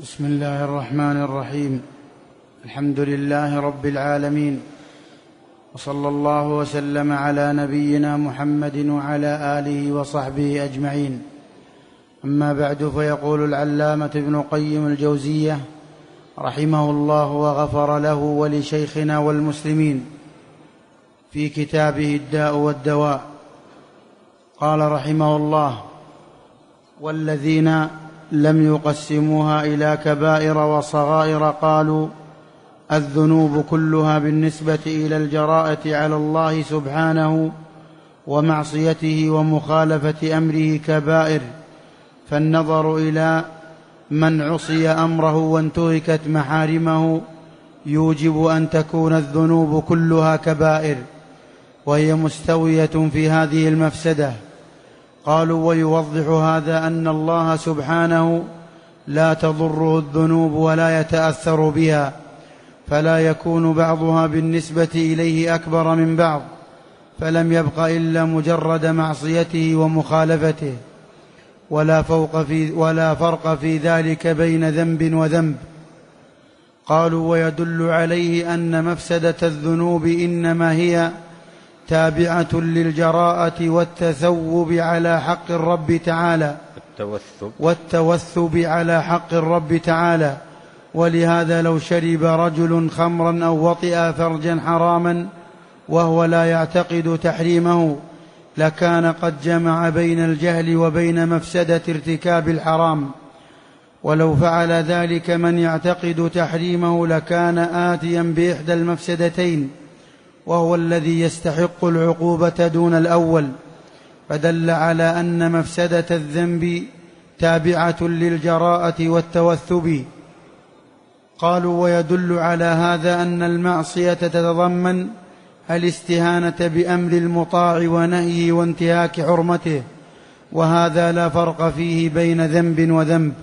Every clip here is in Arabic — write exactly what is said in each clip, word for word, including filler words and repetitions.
بسم الله الرحمن الرحيم. الحمد لله رب العالمين، وصلى الله وسلم على نبينا محمد وعلى آله وصحبه أجمعين. أما بعد، فيقول العلامة ابن قيم الجوزية رحمه الله وغفر له ولشيخنا والمسلمين في كتابه الداء والدواء، قال رحمه الله: والذين لم يقسموها إلى كبائر وصغائر قالوا الذنوب كلها بالنسبة إلى الجراءة على الله سبحانه ومعصيته ومخالفة أمره كبائر، فالنظر إلى من عصي أمره وانتهكت محارمه يوجب أن تكون الذنوب كلها كبائر، وهي مستوية في هذه المفسدة. قالوا: ويوضح هذا أن الله سبحانه لا تضره الذنوب ولا يتأثر بها، فلا يكون بعضها بالنسبة إليه أكبر من بعض، فلم يبق إلا مجرد معصيته ومخالفته، ولا, فوق في ولا فرق في ذلك بين ذنب وذنب. قالوا: ويدل عليه أن مفسدة الذنوب إنما هي تابعة للجراءة والتثوب على حق الرب تعالى التوثب, والتوثب على حق الرب تعالى. ولهذا لو شرب رجل خمرا أو وطئ فرجا حراما وهو لا يعتقد تحريمه لكان قد جمع بين الجهل وبين مفسدة ارتكاب الحرام، ولو فعل ذلك من يعتقد تحريمه لكان آتيا بإحدى المفسدتين، وهو الذي يستحق العقوبة دون الأول، فدل على أن مفسدة الذنب تابعة للجراءة والتوثب. قالوا: ويدل على هذا أن المعصية تتضمن الاستهانة بأمر المطاع ونهيه وانتهاك حرمته، وهذا لا فرق فيه بين ذنب وذنب.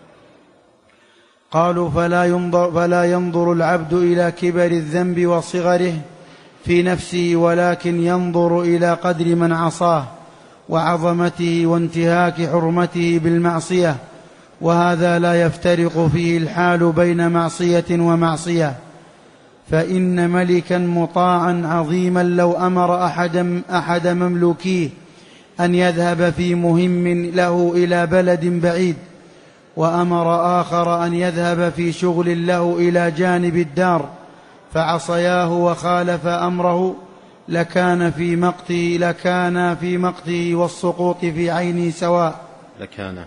قالوا: فلا ينظر, فلا ينظر العبد إلى كبر الذنب وصغره في نفسه، ولكن ينظر إلى قدر من عصاه وعظمته وانتهاك حرمته بالمعصية، وهذا لا يفترق فيه الحال بين معصية ومعصية. فإن ملكا مطاعا عظيما لو أمر أحد, أحد مملوكيه أن يذهب في مهم له إلى بلد بعيد، وأمر آخر أن يذهب في شغل له إلى جانب الدار، فعصياه وخالف أمره لكان في مقته لكان في مقته والسقوط في عينه سواء لكان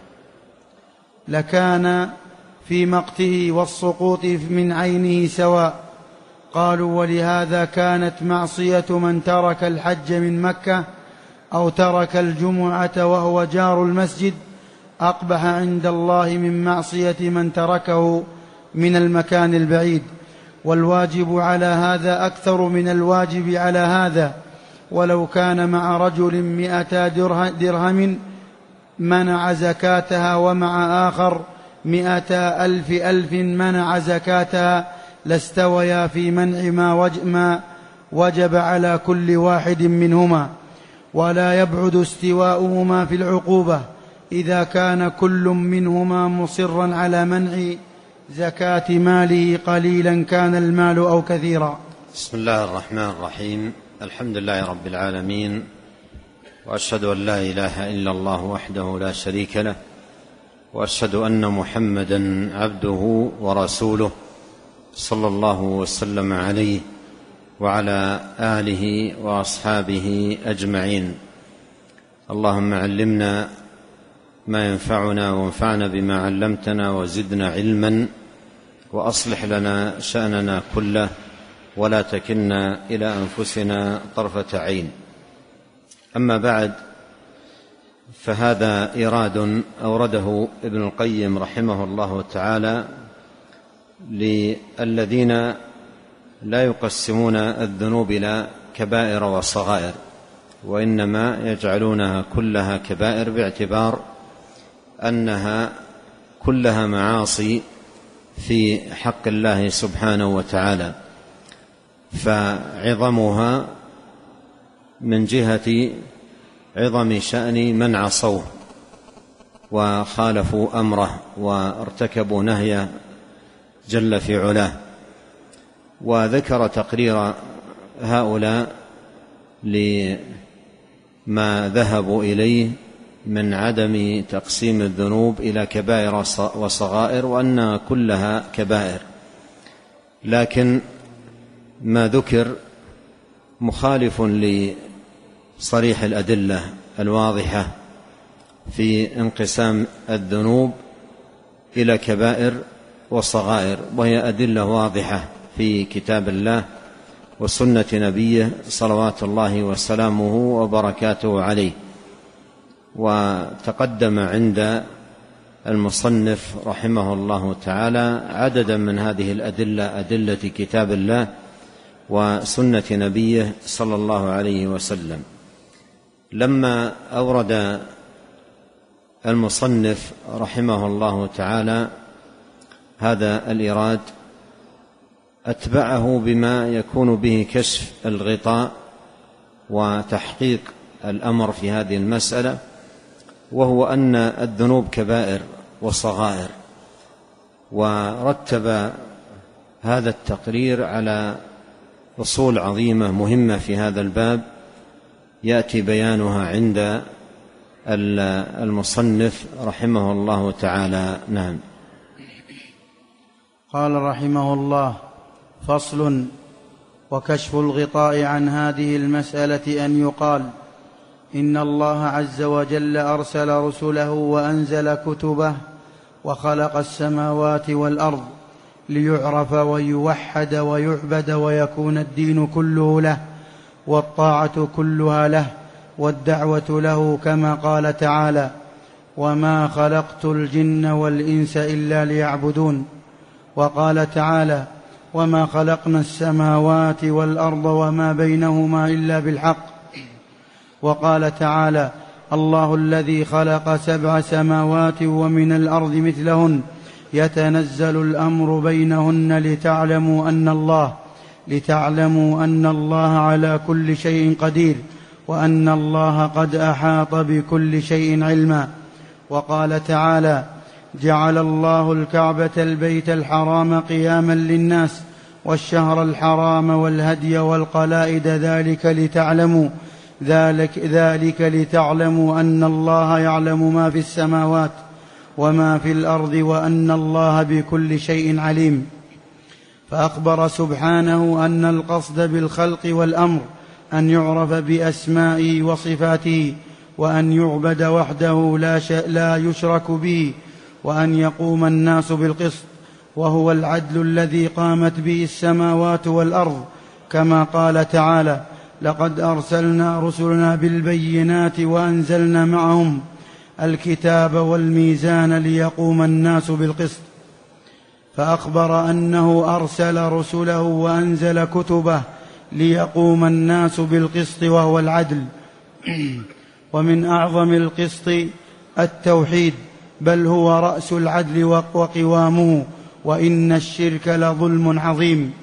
لكان في مقته والسقوط من عينه سواء. قالوا: ولهذا كانت معصية من ترك الحج من مكة أو ترك الجمعة وهو جار المسجد أقبح عند الله من معصية من تركه من المكان البعيد، والواجب على هذا أكثر من الواجب على هذا. ولو كان مع رجل مئة درهم منع زكاتها ومع آخر مئة ألف ألف منع زكاتها لاستويا في منع ما وجب على كل واحد منهما، ولا يبعد استواؤهما في العقوبة إذا كان كل منهما مصرا على منع زكاة ماله قليلا كان المال أو كثيرا. بسم الله الرحمن الرحيم. الحمد لله رب العالمين، وأشهد أن لا إله إلا الله وحده لا شريك له، وأشهد أن محمدا عبده ورسوله صلى الله وسلم عليه وعلى آله وأصحابه أجمعين. اللهم علمنا ما ينفعنا وانفعنا بما علمتنا وزدنا علما، وأصلح لنا شأننا كله ولا تكلنا إلى أنفسنا طرفة عين. أما بعد، فهذا إيراد أورده ابن القيم رحمه الله تعالى للذين لا يقسمون الذنوب إلى كبائر وصغائر، وإنما يجعلونها كلها كبائر باعتبار أنها كلها معاصي في حق الله سبحانه وتعالى، فعظمها من جهة عظم شأن من عصوه، وخالفوا أمره وارتكبوا نهيه جل في علاه. وذكر تقرير هؤلاء لما ذهبوا إليه من عدم تقسيم الذنوب إلى كبائر وصغائر، وأن كلها كبائر، لكن ما ذكر مخالف لصريح الأدلة الواضحة في انقسام الذنوب إلى كبائر وصغائر، وهي أدلة واضحة في كتاب الله وسنة نبيه صلوات الله وسلامه وبركاته عليه. وتقدم عند المصنف رحمه الله تعالى عددا من هذه الأدلة، أدلة كتاب الله وسنة نبيه صلى الله عليه وسلم. لما أورد المصنف رحمه الله تعالى هذا الإيراد أتبعه بما يكون به كشف الغطاء وتحقيق الأمر في هذه المسألة، وهو أن الذنوب كبائر وصغائر، ورتب هذا التقرير على أصول عظيمة مهمة في هذا الباب يأتي بيانها عند المصنف رحمه الله تعالى. نعم. قال رحمه الله: فصل. وكشف الغطاء عن هذه المسألة أن يقال إن الله عز وجل أرسل رسله وأنزل كتبه وخلق السماوات والأرض ليعرف ويوحد ويعبد ويكون الدين كله له والطاعة كلها له والدعوة له، كما قال تعالى: وما خلقت الجن والإنس إلا ليعبدون. وقال تعالى: وما خلقنا السماوات والأرض وما بينهما إلا بالحق. وقال تعالى: الله الذي خلق سبع سماوات ومن الأرض مثلهن يتنزل الأمر بينهن لتعلموا أن الله لتعلموا أن الله على كل شيء قدير وأن الله قد أحاط بكل شيء علما. وقال تعالى: جعل الله الكعبة البيت الحرام قياما للناس والشهر الحرام والهدي والقلائد ذلك لتعلموا ذلك, ذلك لتعلموا أن الله يعلم ما في السماوات وما في الأرض وأن الله بكل شيء عليم. فأخبر سبحانه أن القصد بالخلق والأمر أن يعرف بأسمائه وصفاته، وأن يعبد وحده لا, لا يشرك به، وأن يقوم الناس بالقسط، وهو العدل الذي قامت به السماوات والأرض، كما قال تعالى: لقد أرسلنا رسلنا بالبينات وأنزلنا معهم الكتاب والميزان ليقوم الناس بالقسط. فأخبر أنه أرسل رسله وأنزل كتبه ليقوم الناس بالقسط وهو العدل. ومن أعظم القسط التوحيد، بل هو رأس العدل وقوامه، وإن الشرك لظلم عظيم.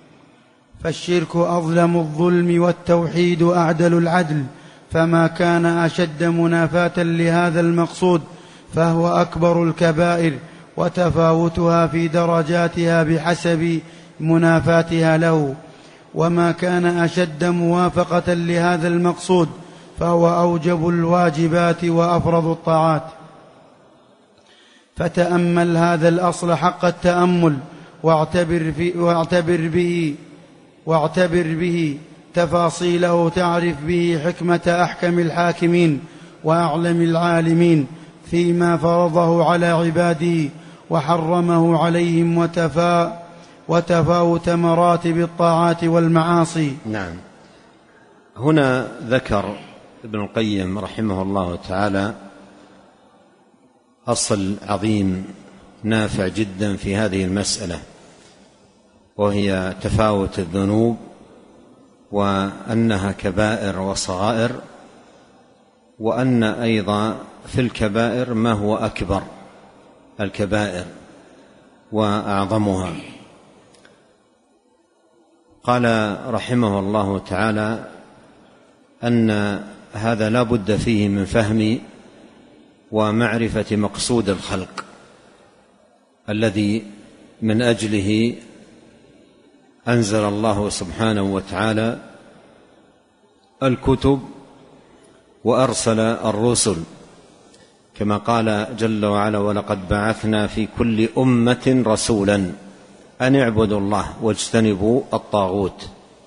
فالشرك أظلم الظلم والتوحيد أعدل العدل، فما كان أشد منافاة لهذا المقصود فهو أكبر الكبائر، وتفاوتها في درجاتها بحسب منافاتها له، وما كان أشد موافقة لهذا المقصود فهو أوجب الواجبات وأفرض الطاعات. فتأمل هذا الأصل حق التأمل، واعتبر, في واعتبر به واعتبر به تفاصيله، تعرف به حكمة أحكم الحاكمين وأعلم العالمين فيما فرضه على عباده وحرمه عليهم، وتفا وتفاوت مراتب الطاعات والمعاصي. نعم. هنا ذكر ابن القيم رحمه الله تعالى أصل عظيم نافع جدا في هذه المسألة، وهي تفاوت الذنوب، وأنها كبائر وصغائر، وأن أيضا في الكبائر ما هو أكبر الكبائر وأعظمها. قال رحمه الله تعالى أن هذا لا بد فيه من فهم ومعرفة مقصود الخلق الذي من أجله أنزل الله سبحانه وتعالى الكتب وأرسل الرسل، كما قال جل وعلا: ولقد بعثنا في كل أمة رسولا أن اعبدوا الله واجتنبوا الطاغوت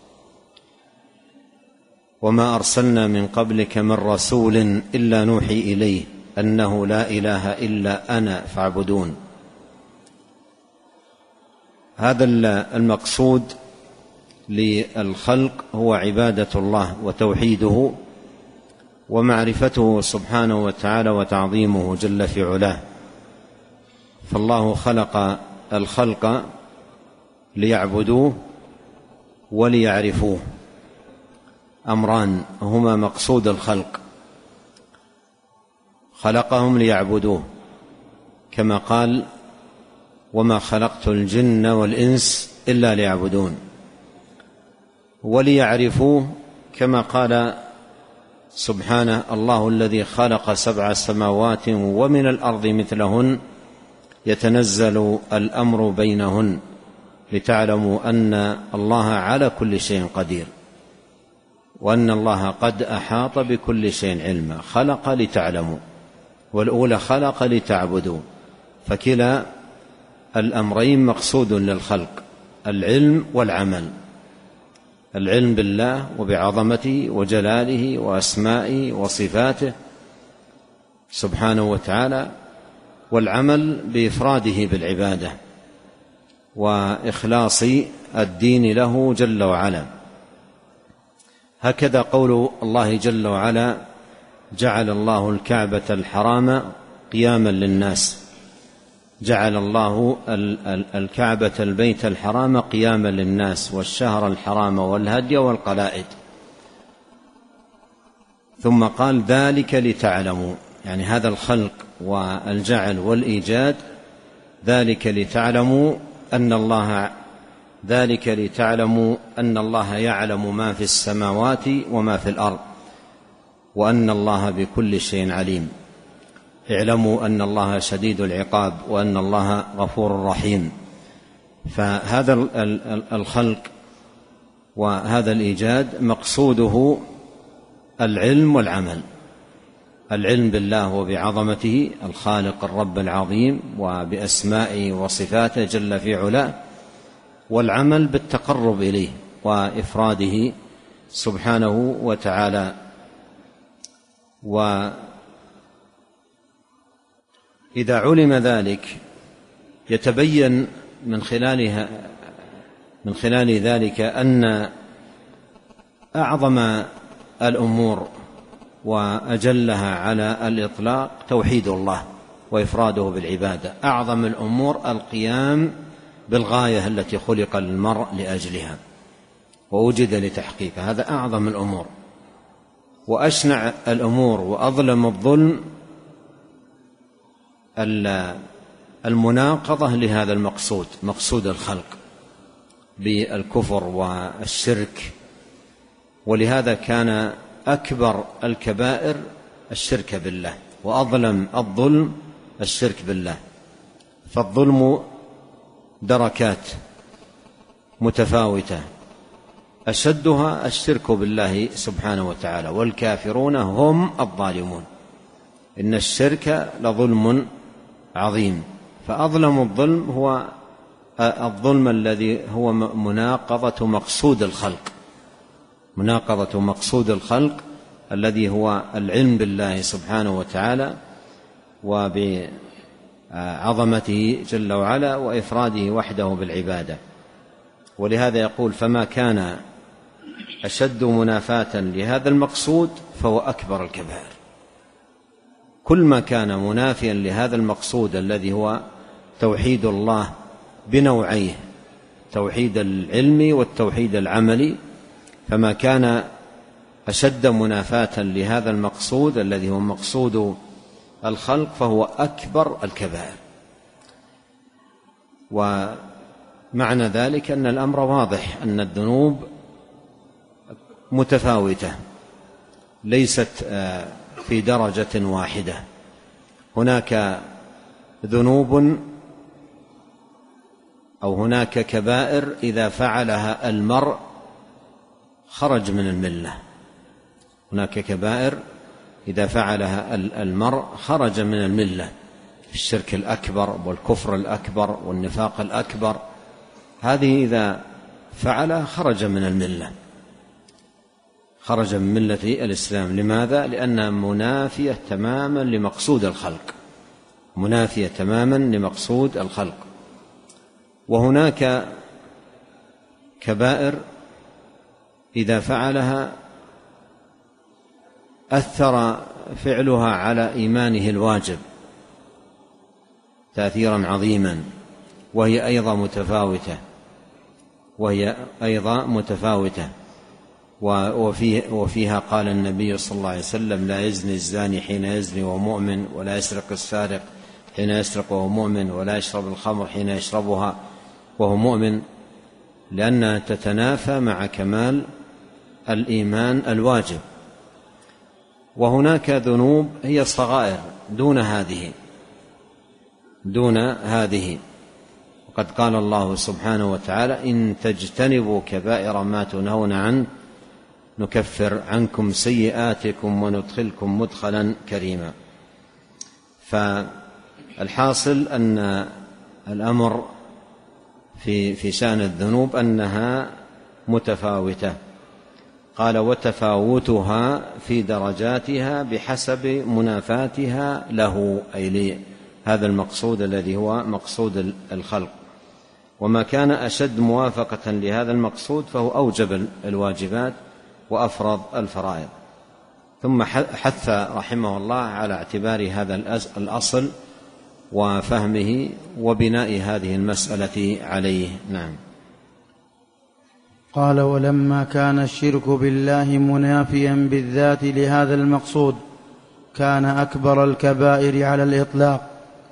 وما أرسلنا من قبلك من رسول إلا نوحي إليه أنه لا إله إلا أنا فاعبدون. هذا المقصود للخلق هو عبادة الله وتوحيده ومعرفته سبحانه وتعالى وتعظيمه جل في علاه. فالله خلق الخلق ليعبدوه وليعرفوه، أمران هما مقصود الخلق: خلقهم ليعبدوه كما قال: وما خلقت الجن والإنس إلا ليعبدون، وليعرفوه كما قال سبحانه: الله الذي خلق سبع سماوات ومن الأرض مثلهن يتنزل الأمر بينهن لتعلموا أن الله على كل شيء قدير وأن الله قد أحاط بكل شيء علما. خلق لتعلموا، والأولى خلق لتعبدوا، فكلا الأمرين مقصود للخلق: العلم والعمل. العلم بالله وبعظمته وجلاله وأسمائه وصفاته سبحانه وتعالى، والعمل بإفراده بالعبادة وإخلاص الدين له جل وعلا. هكذا قول الله جل وعلا: جعل الله الكعبة الحرام قياما للناس. جعل الله الكعبة البيت الحرام قياما للناس، والشهر الحرام والهدي والقلائد. ثم قال: ذلك لتعلموا، يعني هذا الخلق والجعل والإيجاد، ذلك لتعلموا أن الله ذلك لتعلموا أن الله يعلم ما في السماوات وما في الأرض وأن الله بكل شيء عليم. اعلموا أن الله شديد العقاب وأن الله غفور رحيم. فهذا الخلق وهذا الإيجاد مقصوده العلم والعمل: العلم بالله وبعظمته الخالق الرب العظيم وبأسمائه وصفاته جل في علاه، والعمل بالتقرب إليه وإفراده سبحانه وتعالى. وإذا علم ذلك يتبين من خلالها من خلال ذلك أن أعظم الأمور وأجلها على الإطلاق توحيد الله وإفراده بالعبادة. أعظم الأمور القيام بالغاية التي خلق المرء لأجلها ووجد لتحقيقها، هذا أعظم الأمور. وأشنع الأمور وأظلم الظلم المناقضة لهذا المقصود، مقصود الخلق، بالكفر والشرك. ولهذا كان أكبر الكبائر الشرك بالله، وأظلم الظلم الشرك بالله. فالظلم دركات متفاوتة، أشدها الشرك بالله سبحانه وتعالى، والكافرون هم الظالمون. إن الشرك لظلم عظيم. فأظلم الظلم هو الظلم الذي هو مناقضة مقصود الخلق، مناقضة مقصود الخلق الذي هو العلم بالله سبحانه وتعالى وبعظمته جل وعلا وإفراده وحده بالعبادة. ولهذا يقول: فما كان أشد منافاة لهذا المقصود فهو أكبر الكبائر. كل ما كان منافيا لهذا المقصود الذي هو توحيد الله بنوعيه، توحيد العلم والتوحيد العملي، فما كان أشد منافاة لهذا المقصود الذي هو مقصود الخلق فهو أكبر الكبائر. ومعنى ذلك أن الأمر واضح، أن الذنوب متفاوتة، ليست في درجة واحدة، هناك ذنوب أو هناك كبائر إذا فعلها المرء خرج من الملة. هناك كبائر إذا فعلها المرء خرج من الملة، الشرك الأكبر والكفر الأكبر والنفاق الأكبر، هذه إذا فعلها خرج من الملة، خرج من ملة الإسلام. لماذا؟ لأنها منافية تماما لمقصود الخلق، منافية تماما لمقصود الخلق. وهناك كبائر إذا فعلها أثر فعلها على إيمانه الواجب تأثيرا عظيما، وهي أيضا متفاوتة وهي أيضا متفاوتة وفيها قال النبي صلى الله عليه وسلم: لا يزني الزاني حين يزني وهو مؤمن، ولا يسرق السارق حين يسرق وهو مؤمن، ولا يشرب الخمر حين يشربها وهو مؤمن، لأنها تتنافى مع كمال الإيمان الواجب. وهناك ذنوب هي صغائر دون هذه دون هذه وقد قال الله سبحانه وتعالى: إن تجتنبوا كبائر ما تنهون عنه نكفر عنكم سيئاتكم وندخلكم مدخلا كريما. فالحاصل أن الأمر في في شأن الذنوب أنها متفاوتة. قال: وتفاوتها في درجاتها بحسب منافاتها له، أي لهذا المقصود الذي هو مقصود الخلق. وما كان أشد موافقة لهذا المقصود فهو أوجب الواجبات وأفرض الفرائض. ثم حث رحمه الله على اعتبار هذا الأصل وفهمه وبناء هذه المسألة عليه. نعم. قال: ولما كان الشرك بالله منافيا بالذات لهذا المقصود كان أكبر الكبائر على الإطلاق،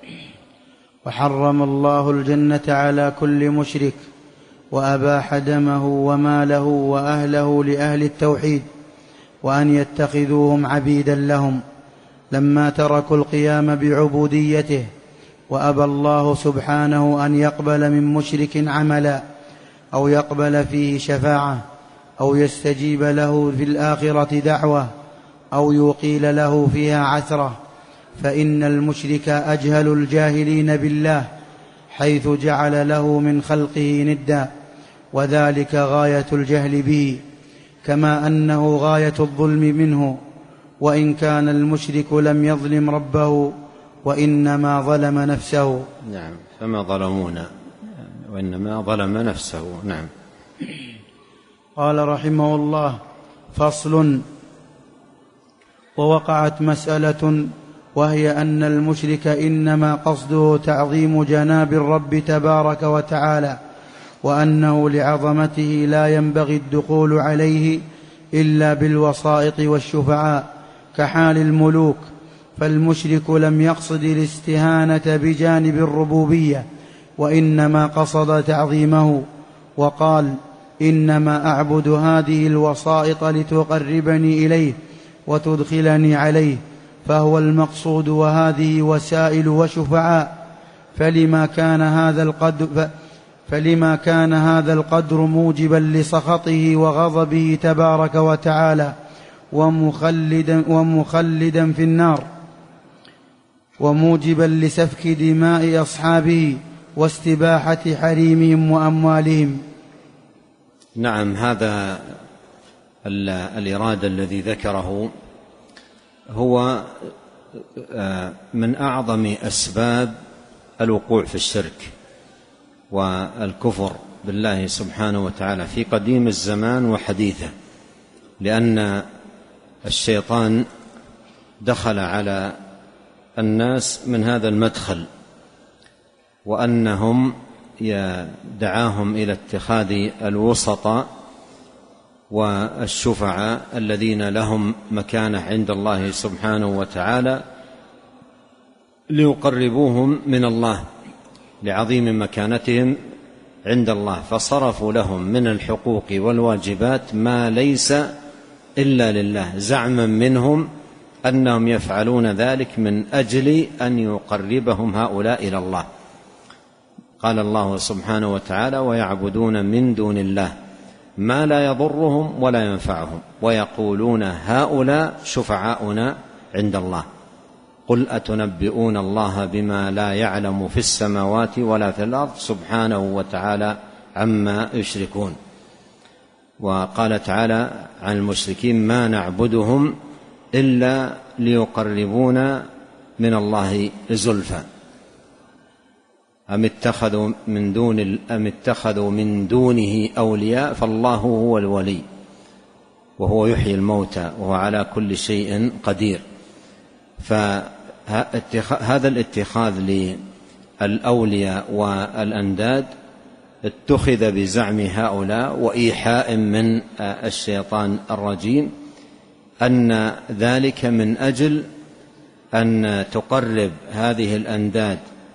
وحرم الله الجنة على كل مشرك، وأباح دمه وماله وأهله لأهل التوحيد، وأن يتخذوهم عبيدا لهم لما تركوا القيام بعبوديته. وأبى الله سبحانه أن يقبل من مشرك عملا أو يقبل فيه شفاعة أو يستجيب له في الآخرة دعوة أو يقيل له فيها عثرة، فإن المشرك أجهل الجاهلين بالله، حيث جعل له من خلقه ندا، وذلك غاية الجهل به، كما أنه غاية الظلم منه، وإن كان المشرك لم يظلم ربه وإنما ظلم نفسه. نعم. فما ظلمونا وإنما ظلم نفسه. نعم. قال رحمه الله: فصل. ووقعت مسألة، وهي أن المشرك إنما قصده تعظيم جناب الرب تبارك وتعالى، وأنه لعظمته لا ينبغي الدخول عليه إلا بالوسائط والشفعاء كحال الملوك. فالمشرك لم يقصد الاستهانة بجانب الربوبية، وإنما قصد تعظيمه، وقال: إنما أعبد هذه الوسائط لتقربني إليه وتدخلني عليه، فهو المقصود، وهذه وسائل وشفعاء. فلما كان هذا القدر فلما كان هذا القدر موجبا لسخطه وغضبه تبارك وتعالى، ومخلدا, ومخلدا في النار، وموجبا لسفك دماء أصحابه واستباحة حريمهم وأموالهم. نعم. هذا الإرادة الذي ذكره هو من أعظم أسباب الوقوع في الشرك والكفر بالله سبحانه وتعالى في قديم الزمان وحديثه، لأن الشيطان دخل على الناس من هذا المدخل، وأنهم دعاهم إلى اتخاذ الوسطاء والشفعاء الذين لهم مكانة عند الله سبحانه وتعالى ليقربوهم من الله لعظيم مكانتهم عند الله، فصرفوا لهم من الحقوق والواجبات ما ليس إلا لله، زعما منهم أنهم يفعلون ذلك من أجل أن يقربهم هؤلاء إلى الله. قال الله سبحانه وتعالى: ويعبدون من دون الله ما لا يضرهم ولا ينفعهم ويقولون هؤلاء شفعاؤنا عند الله قل أتنبئون الله بما لا يعلم في السماوات ولا في الأرض سبحانه وتعالى عما يشركون. وقال تعالى عن المشركين: ما نعبدهم إلا ليقربونا من الله زلفى أم اتخذوا من دون أم اتخذوا من دونه أولياء فالله هو الولي وهو يحيي الموتى وهو على كل شيء قدير. فهذا الاتخاذ للأولياء والأنداد اتخذ بزعم هؤلاء وإيحاء من الشيطان الرجيم أن ذلك من أجل أن تقرب هذه الأنداد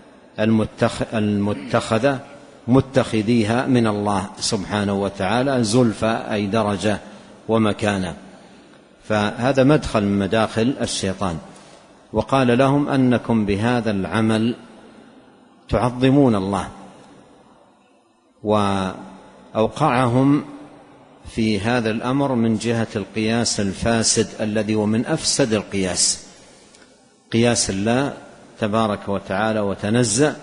المتخذة متخذيها من الله سبحانه وتعالى زلفى أي درجة ومكانة. فهذا مدخل من مداخل الشيطان. وقال لهم أنكم بهذا العمل تعظمون الله، وأوقعهم في هذا الأمر من جهة القياس الفاسد الذي هو من أفسد القياس، قياس الله تبارك وتعالى وتنزه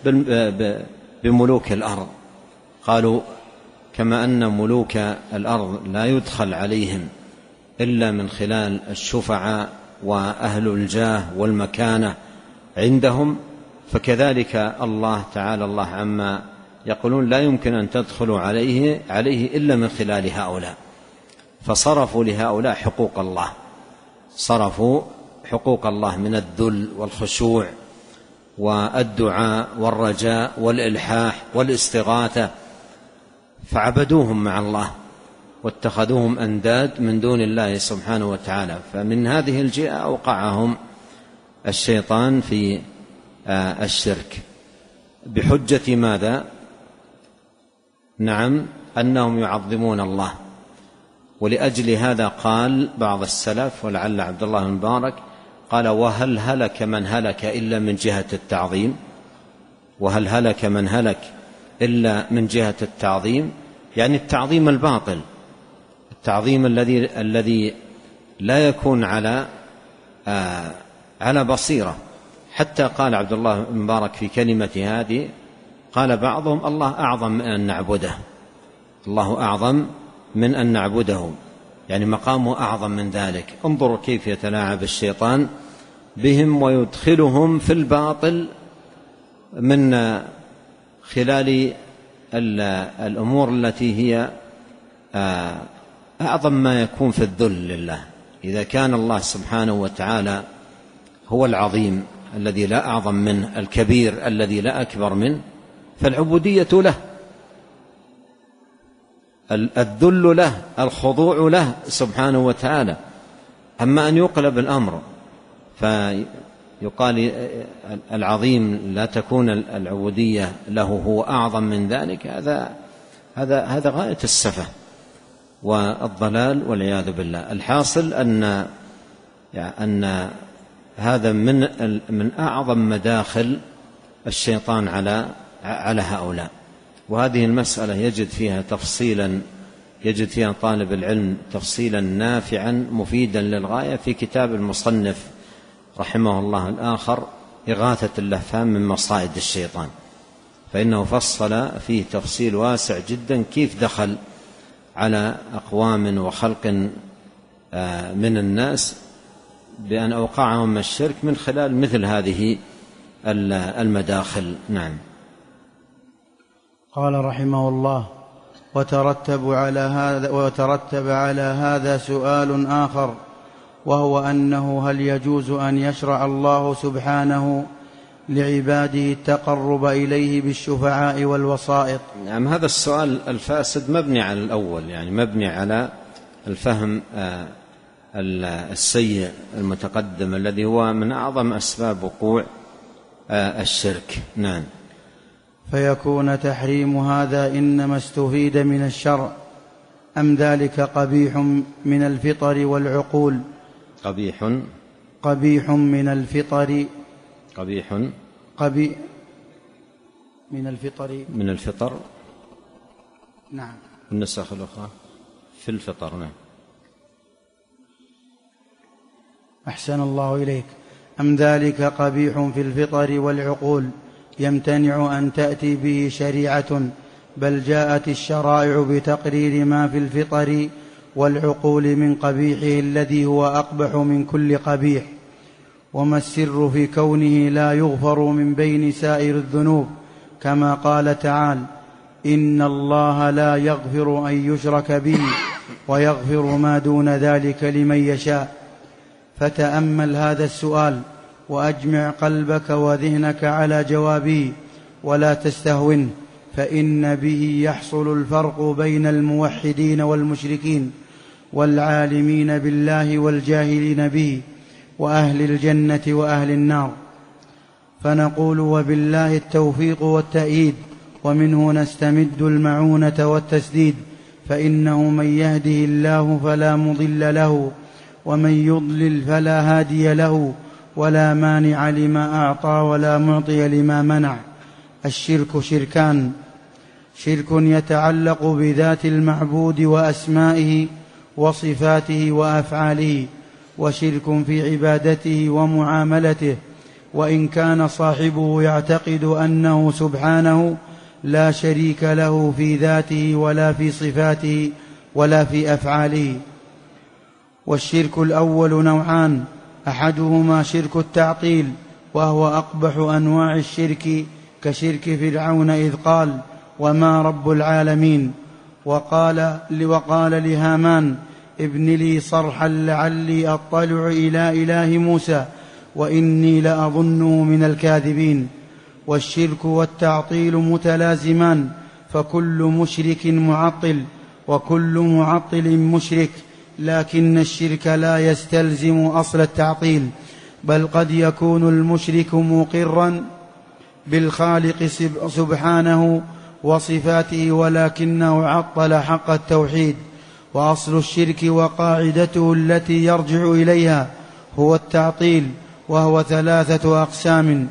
بملوك الأرض. قالوا كما أن ملوك الأرض لا يدخل عليهم إلا من خلال الشفعاء وأهل الجاه والمكانة عندهم، فكذلك الله تعالى الله عما يقولون لا يمكن أن تدخلوا عليه, عليه إلا من خلال هؤلاء. فصرفوا لهؤلاء حقوق الله، صرفوا حقوق الله من الذل والخشوع والدعاء والرجاء والإلحاح والاستغاثة، فعبدوهم مع الله واتخذوهم أنداد من دون الله سبحانه وتعالى. فمن هذه الجهة أوقعهم الشيطان في الشرك بحجة ماذا؟ نعم، أنهم يعظمون الله. ولأجل هذا قال بعض السلف ولعل عبد الله بن مبارك قال: وهل هلك من هلك إلا من جهة التعظيم؟ وهل هلك من هلك إلا من جهة التعظيم، يعني التعظيم الباطل، التعظيم الذي الذي لا يكون على آه على بصيرة. حتى قال عبد الله بن مبارك في كلمة هذه، قال بعضهم: الله أعظم من أن نعبده، الله أعظم من أن نعبده، يعني مقامه أعظم من ذلك. انظروا كيف يتلاعب الشيطان بهم ويدخلهم في الباطل من خلال الأمور التي هي أعظم ما يكون في الذل لله. إذا كان الله سبحانه وتعالى هو العظيم الذي لا أعظم منه، الكبير الذي لا أكبر منه، فالعبودية له، الذل له، الخضوع له سبحانه وتعالى. أما أن يقلب الأمر فيقال العظيم لا تكون العبودية له، هو أعظم من ذلك، هذا هذا هذا غاية السفة والضلال والعياذ بالله. الحاصل أن يعني أن هذا من من أعظم مداخل الشيطان على على هؤلاء. وهذه المسألة يجد فيها تفصيلا، يجد فيها طالب العلم تفصيلا نافعا مفيدا للغاية في كتاب المصنف رحمه الله الآخر إغاثة اللهفان من مصائد الشيطان، فإنه فصل فيه تفصيل واسع جدا كيف دخل على أقوام وخلق من الناس بأن أوقعهم الشرك من خلال مثل هذه المداخل. نعم. قال رحمه الله: وترتب على هذا وترتب على هذا سؤال آخر، وهو أنه هل يجوز أن يشرع الله سبحانه لعباده التقرب إليه بالشفعاء والوسائط؟ نعم، هذا السؤال الفاسد مبني على الأول، يعني مبني على الفهم السيء المتقدم الذي هو من أعظم أسباب وقوع الشرك. نعم. فيكون تحريم هذا إنما استفيد من الشرع، أم ذلك قبيح من الفطر والعقول؟ قبيح قبيح من الفطر قبيح قبي من الفطر من الفطر نعم. النسخ الأخرى في الفطر. نعم. أحسن الله إليك. أم ذلك قبيح في الفطر والعقول يمتنع أن تأتي به شريعة، بل جاءت الشرائع بتقرير ما في الفطر والعقول من قبيحه الذي هو أقبح من كل قبيح. وما السر في كونه لا يغفر من بين سائر الذنوب، كما قال تعالى: إن الله لا يغفر أن يشرك به ويغفر ما دون ذلك لمن يشاء. فتأمل هذا السؤال وأجمع قلبك وذهنك على جوابه، ولا تستهونه، فإن به يحصل الفرق بين الموحدين والمشركين، والعالمين بالله والجاهلين به، وأهل الجنة وأهل النار. فنقول: وبالله التوفيق والتأييد، ومنه نستمد المعونة والتسديد، فإنه من يهده الله فلا مضل له، ومن يضلل فلا هادي له، ولا مانع لما أعطى ولا معطي لما منع. الشرك شركان: شرك يتعلق بذات المعبود وأسمائه وصفاته وأفعاله، وشرك في عبادته ومعاملته، وإن كان صاحبه يعتقد أنه سبحانه لا شريك له في ذاته ولا في صفاته ولا في أفعاله. والشرك الأول نوعان: أحدهما شرك التعطيل، وهو أقبح أنواع الشرك، كشرك فرعون إذ قال: وما رب العالمين، وقال, وقال لهامان: ابن لي صرحا لعلي أطلع إلى إله موسى وإني لأظنه من الكاذبين. والشرك والتعطيل متلازمان، فكل مشرك معطل وكل معطل مشرك، لكن الشرك لا يستلزم أصل التعطيل، بل قد يكون المشرك مقرا بالخالق سبحانه وصفاته، ولكنه عطل حق التوحيد. وأصل الشرك وقاعدته التي يرجع إليها هو التعطيل، وهو ثلاثة أقسام: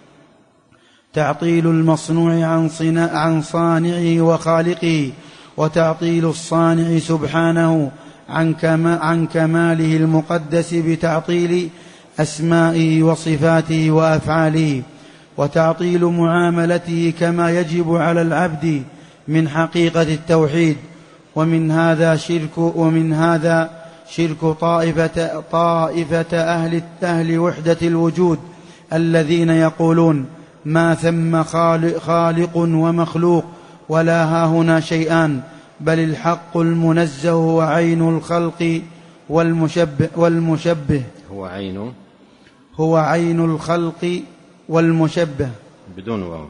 تعطيل المصنوع عن صانعه وخالقه، وتعطيل الصانع سبحانه عن كماله المقدس بتعطيل أسمائه وصفاته وأفعاله، وتعطيل معاملته كما يجب على العبد من حقيقة التوحيد. ومن هذا شرك ومن هذا شرك طائفة, طائفة أهل, أهل وحدة الوجود، الذين يقولون: ما ثم خالق, خالق ومخلوق، ولا هاهنا شيئان، بل الحق المنزه هو عين الخلق والمشبه, والمشبه هو عين هو عين الخلق والمشبه بدون واو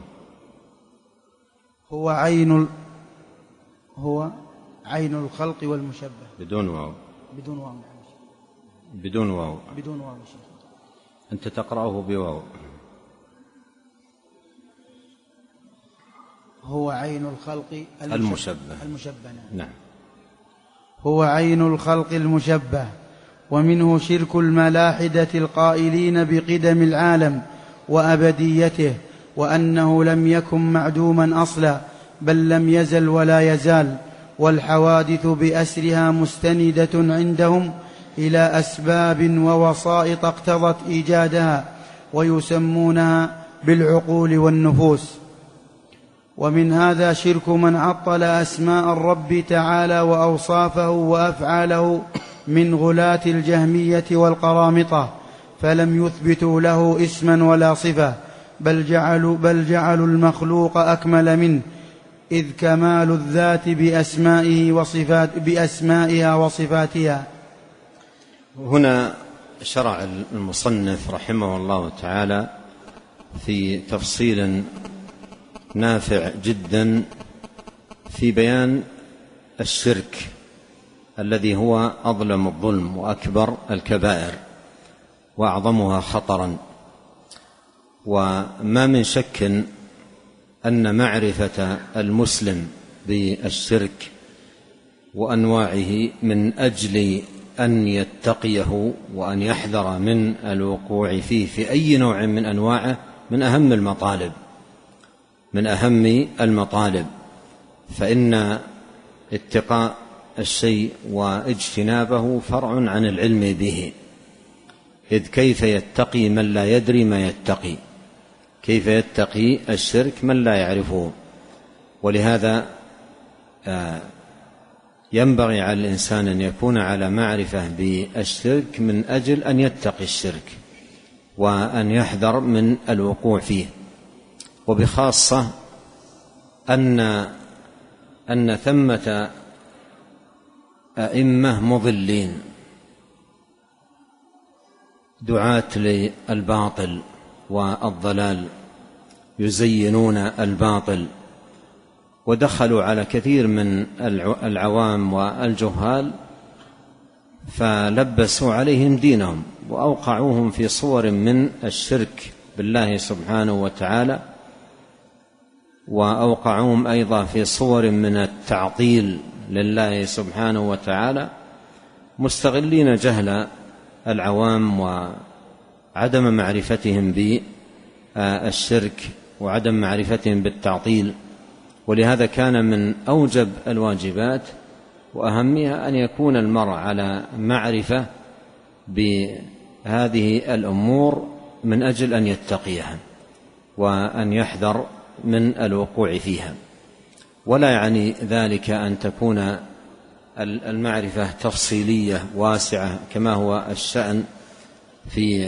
هو عين هو عين الخلق والمشبه بدون واو بدون واو بدون واو بدون واو أنت تقرأه بواو. هو عين الخلق المشبه المشبه نعم. هو عين الخلق المشبه. ومنه شرك الملاحدة القائلين بقدم العالم وأبديته، وأنه لم يكن معدوما أصلا، بل لم يزل ولا يزال، والحوادث بأسرها مستندة عندهم إلى أسباب ووسائط اقتضت إيجادها، ويسمونها بالعقول والنفوس. ومن هذا شرك من عطل أسماء الرب تعالى وأوصافه وأفعاله من غلاة الجهمية والقرامطة، فلم يثبتوا له اسما ولا صفة، بل جعلوا, بل جعلوا المخلوق أكمل منه، إذ كمال الذات بأسمائه وصفات بأسمائها وصفاتها. هنا شرع المصنف رحمه الله تعالى في تفصيل نافع جدا في بيان الشرك الذي هو أظلم الظلم وأكبر الكبائر وأعظمها خطرا. وما من شك أن معرفة المسلم بالشرك وأنواعه من أجل أن يتقيه وأن يحذر من الوقوع فيه في أي نوع من أنواعه من أهم المطالب من أهم المطالب فإن اتقاء الشيء واجتنابه فرع عن العلم به، إذ كيف يتقي من لا يدري ما يتقي؟ كيف يتقي الشرك من لا يعرفه؟ ولهذا ينبغي على الإنسان أن يكون على معرفة بالشرك من أجل أن يتقي الشرك وأن يحذر من الوقوع فيه، وبخاصة أن أن ثمة أئمة مضلين دعاة للباطل والضلال يزينون الباطل، ودخلوا على كثير من العوام والجهال فلبسوا عليهم دينهم وأوقعوهم في صور من الشرك بالله سبحانه وتعالى، وأوقعوهم أيضا في صور من التعطيل لله سبحانه وتعالى، مستغلين جهل العوام وعدم معرفتهم بالشرك وعدم معرفتهم بالتعطيل. ولهذا كان من أوجب الواجبات وأهمها أن يكون المرء على معرفة بهذه الأمور من أجل أن يتقيها وأن يحذر من الوقوع فيها. ولا يعني ذلك أن تكون المعرفة تفصيلية واسعة كما هو الشأن في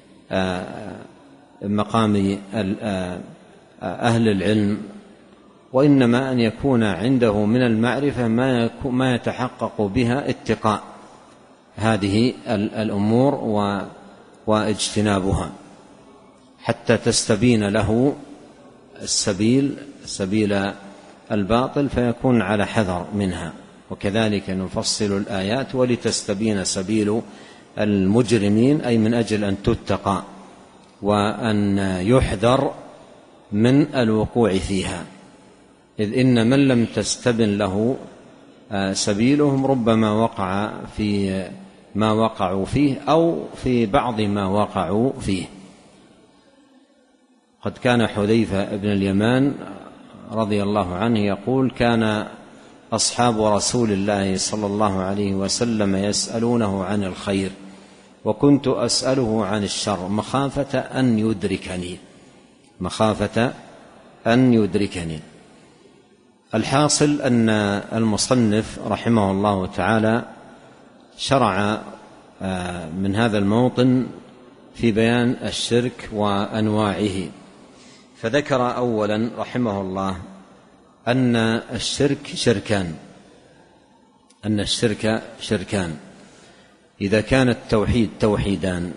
مقام أهل العلم، وإنما أن يكون عنده من المعرفة ما يتحقق بها اتقاء هذه الأمور واجتنابها حتى تستبين له السبيل سبيل الباطل فيكون على حذر منها. وكذلك نفصل الآيات ولتستبين سبيل المجرمين، أي من أجل أن تتقى وأن يحذر من الوقوع فيها، إذ إن من لم تستبن له سبيلهم ربما وقع في ما وقعوا فيه أو في بعض ما وقعوا فيه. قد كان حذيفة بن اليمان رضي الله عنه يقول: كان أصحاب رسول الله صلى الله عليه وسلم يسألونه عن الخير وكنت أسأله عن الشر مخافة أن يدركني مخافة أن يدركني. الحاصل أن المصنف رحمه الله تعالى شرع من هذا الموطن في بيان الشرك وأنواعه، فذكر أولا رحمه الله أن الشرك شركان أن الشرك شركان إذا كان التوحيد توحيدان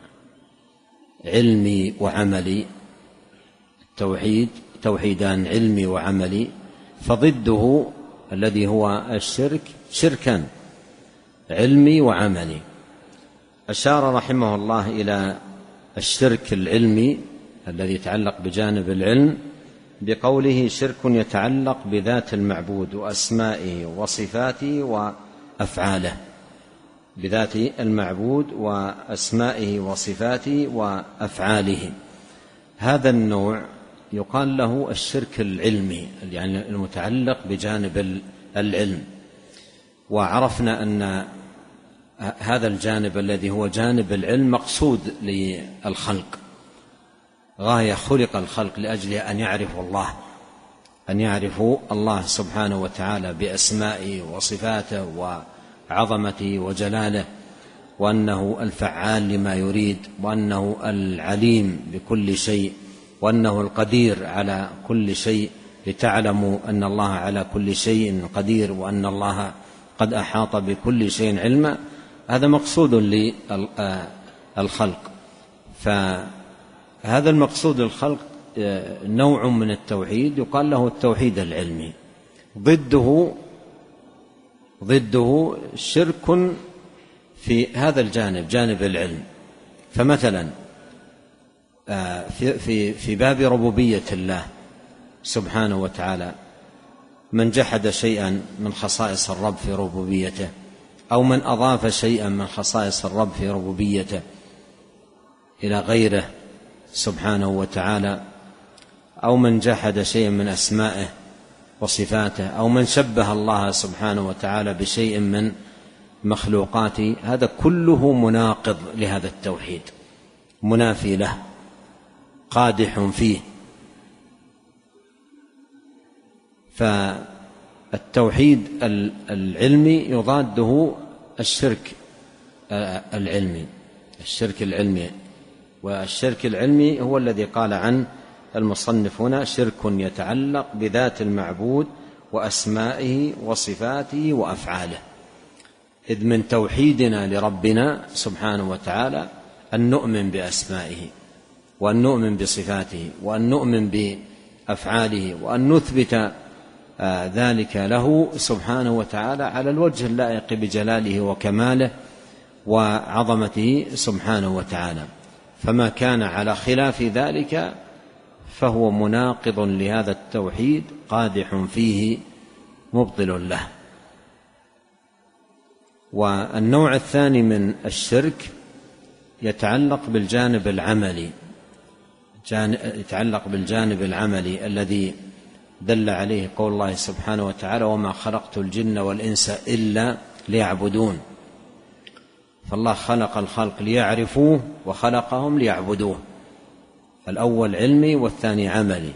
علمي وعملي التوحيد توحيدان علمي وعملي، فضده الذي هو الشرك شركان علمي وعملي. أشار رحمه الله إلى الشرك العلمي الذي يتعلق بجانب العلم بقوله: شرك يتعلق بذات المعبود وأسمائه وصفاته وأفعاله بذات المعبود وأسمائه وصفاته وأفعاله. هذا النوع يقال له الشرك العلمي، يعني المتعلق بجانب العلم. وعرفنا أن هذا الجانب الذي هو جانب العلم مقصود للخلق، غاية خلق الخلق لأجله أن يعرفوا الله أن يعرفوا الله سبحانه وتعالى بأسمائه وصفاته وعظمته وجلاله، وأنه الفعال لما يريد، وأنه العليم بكل شيء، وأنه القدير على كل شيء، لتعلموا أن الله على كل شيء قدير وأن الله قد أحاط بكل شيء علما. هذا مقصود للخلق. فهذا المقصود للخلق نوع من التوحيد يقال له التوحيد العلمي. ضده ضده شرك في هذا الجانب جانب العلم. فمثلا في في في باب ربوبية الله سبحانه وتعالى، من جحد شيئا من خصائص الرب في ربوبيته أو من أضاف شيئا من خصائص الرب في ربوبيته إلى غيره سبحانه وتعالى، أو من جحد شيئا من أسمائه وصفاته، أو من شبه الله سبحانه وتعالى بشيء من مخلوقاته، هذا كله مناقض لهذا التوحيد، منافي له، قادح فيه. فالتوحيد العلمي يضاده الشرك العلمي، الشرك العلمي والشرك العلمي هو الذي قال عنه المصنف هنا: شرك يتعلق بذات المعبود وأسمائه وصفاته وأفعاله. إذ من توحيدنا لربنا سبحانه وتعالى أن نؤمن بأسمائه، وأن نؤمن بصفاته، وأن نؤمن بأفعاله، وأن نثبت ذلك له سبحانه وتعالى على الوجه اللائق بجلاله وكماله وعظمته سبحانه وتعالى. فما كان على خلاف ذلك فهو مناقض لهذا التوحيد، قادح فيه، مبطل له. والنوع الثاني من الشرك يتعلق بالجانب العملي، يتعلق بالجانب العملي الذي دل عليه قول الله سبحانه وتعالى: وما خلقت الجن والإنس إلا ليعبدون. فالله خلق الخلق ليعرفوه وخلقهم ليعبدوه، الأول علمي والثاني عملي.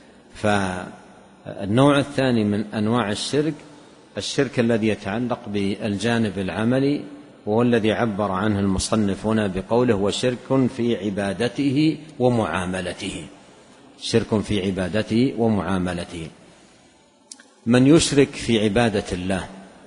فالنوع الثاني من أنواع الشرك الشرك الذي يتعلق بالجانب العملي، وهو الذي عبر عنه المصنف هنا بقوله: وشرك في عبادته ومعاملته. شرك في عبادته ومعاملته. من يشرك في عبادة الله،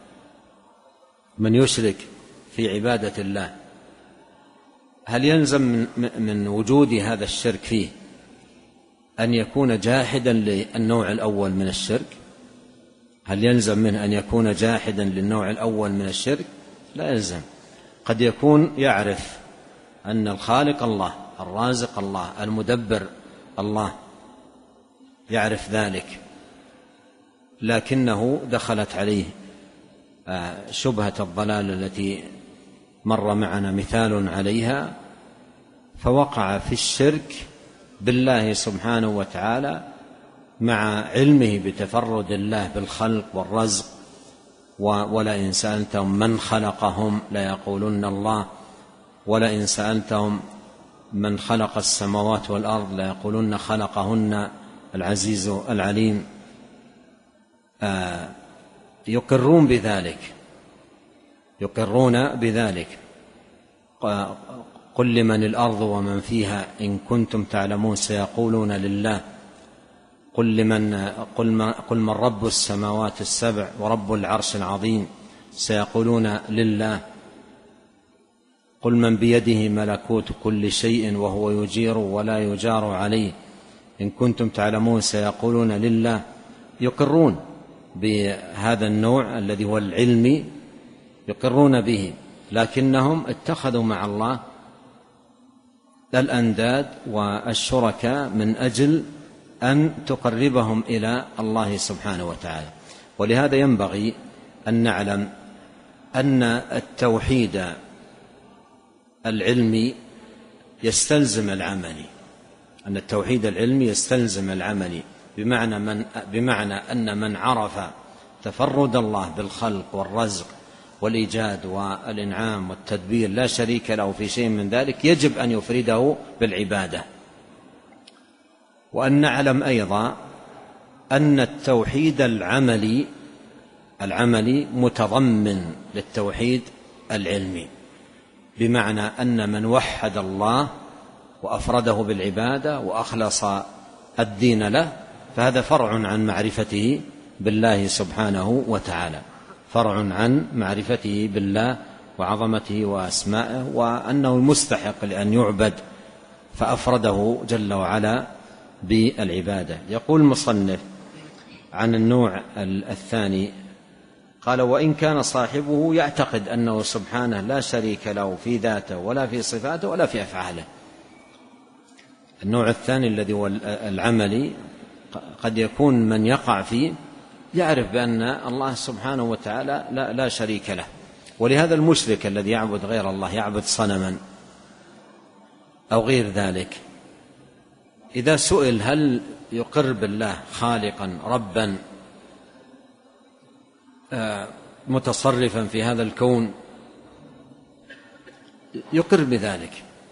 من يشرك في عبادة الله، هل يلزم من, من وجود هذا الشرك فيه أن يكون جاحدا للنوع الأول من الشرك؟ هل يلزم منه أن يكون جاحدا للنوع الأول من الشرك؟ لا يلزم. قد يكون يعرف أن الخالق الله، الرازق الله، المدبر الله، يعرف ذلك، لكنه دخلت عليه شبهة الضلال التي مر معنا مثال عليها، فوقع في الشرك بالله سبحانه وتعالى مع علمه بتفرد الله بالخلق والرزق. ولئن سألتهم من خلقهم ليقولن الله، ولئن سألتهم من خلق السماوات والأرض ليقولن خلقهن العزيز العليم. آه يقرون بذلك، يقرون بذلك. قل لمن الأرض ومن فيها إن كنتم تعلمون سيقولون لله. قل لمن قل, ما قل من رب السماوات السبع ورب العرش العظيم سيقولون لله. قل من بيده ملكوت كل شيء وهو يجير ولا يجار عليه إن كنتم تعلمون سيقولون لله. يقرون بهذا النوع الذي هو العلمي، يقرون به، لكنهم اتخذوا مع الله الأنداد والشركاء من أجل أن تقربهم إلى الله سبحانه وتعالى. ولهذا ينبغي أن نعلم أن التوحيد العلمي يستلزم العملي، أن التوحيد العلمي يستلزم العملي، بمعنى, من بمعنى أن من عرف تفرد الله بالخلق والرزق والإيجاد والإنعام والتدبير لا شريك له في شيء من ذلك يجب أن يفرده بالعبادة. وأن نعلم أيضا أن التوحيد العملي العملي متضمن للتوحيد العلمي، بمعنى أن من وحد الله وأفرده بالعبادة وأخلص الدين له فهذا فرع عن معرفته بالله سبحانه وتعالى، فرع عن معرفته بالله وعظمته وأسمائه وأنه مستحق لأن يعبد، فأفرده جل وعلا بالعبادة. يقول المصنف عن النوع الثاني قال: وإن كان صاحبه يعتقد أنه سبحانه لا شريك له في ذاته ولا في صفاته ولا في أفعاله. النوع الثاني الذي هو العملي قد يكون من يقع فيه يعرف بأن الله سبحانه وتعالى لا, لا شريك له، ولهذا المشرك الذي يعبد غير الله، يعبد صنما أو غير ذلك، إذا سئل هل يقر بالله خالقا ربا متصرفا في هذا الكون، يقر بذلك،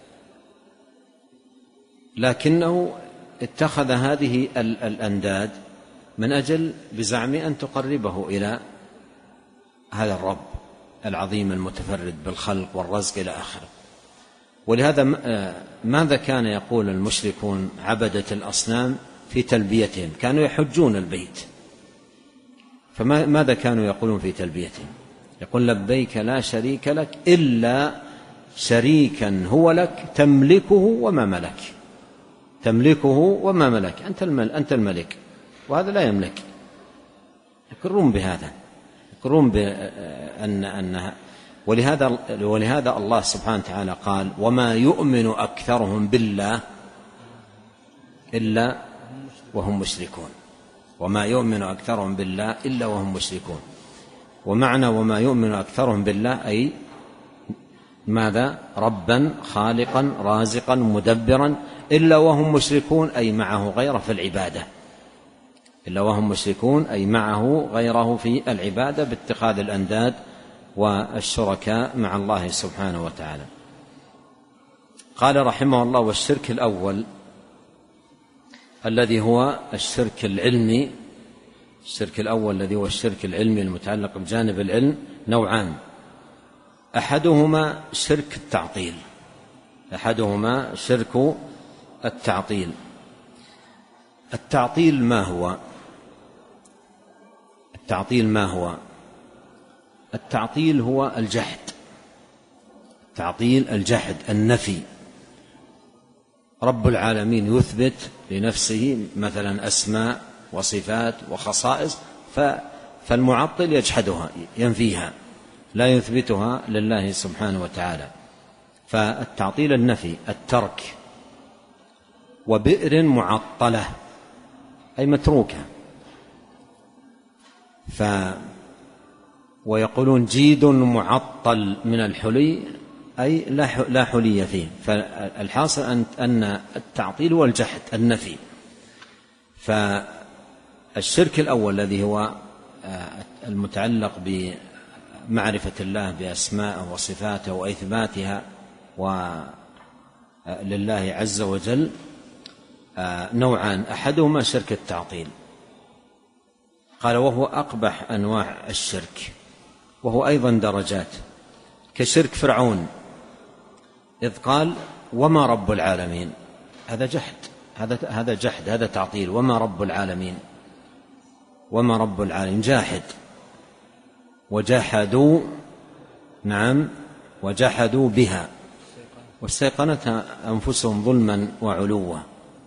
لكنه اتخذ هذه الأنداد من أجل بزعم أن تقربه إلى هذا الرب العظيم المتفرد بالخلق والرزق إلى آخره. ولهذا ماذا كان يقول المشركون عبدة الأصنام في تلبيتهم؟ كانوا يحجون البيت، فماذا كانوا يقولون في تلبيتهم؟ يقول لبيك لا شريك لك إلا شريكا هو لك تملكه وما ملك، تملكه وما ملك، أنت أنت الملك وهذا لا يملك. يقرون بهذا، يقرون بأن أن ولهذا ولهذا الله سبحانه وتعالى قال وما يؤمن أكثرهم بالله إلا وهم مشركون، وما يؤمن أكثرهم بالله إلا وهم مشركون. ومعنى وما يؤمن أكثرهم بالله أي ماذا؟ ربا خالقا رازقا مدبرا، إلا وهم مشركون أي معه غيره في العبادة، إلا وهم مشركون أي معه غيره في العبادة باتخاذ الأنداد والشركاء مع الله سبحانه وتعالى. قال رحمه الله والشرك الأول الذي هو الشرك العلمي، الشرك الأول الذي هو الشرك العلمي المتعلق بجانب العلم نوعان، أحدهما شرك التعطيل، أحدهما شرك التعطيل. التعطيل ما هو؟ التعطيل ما هو؟ التعطيل هو الجحد، تعطيل الجحد النفي. رب العالمين يثبت لنفسه مثلا أسماء وصفات وخصائص، فالمعطل يجحدها ينفيها، لا يثبتها لله سبحانه وتعالى. فالتعطيل النفي، الترك. وبئر معطلة أي متروكة، ف ويقولون جيد معطل من الحلي أي لا حلي فيه. فالحاصل أن التعطيل هو الجحد النفي. فالشرك الأول الذي هو المتعلق بمعرفة الله بأسمائه وصفاته وإثباتها ولله عز وجل نوعان، أحدهما شرك التعطيل. قال وهو أقبح أنواع الشرك، وهو أيضا درجات، كشرك فرعون إذ قال وما رب العالمين، هذا جحد، هذا هذا جحد، هذا تعطيل. وما رب العالمين، وما رب العالمين، جاحد. وجحدوا، نعم، وجحدوا بها واستيقنتها أنفسهم ظلما وعلوا.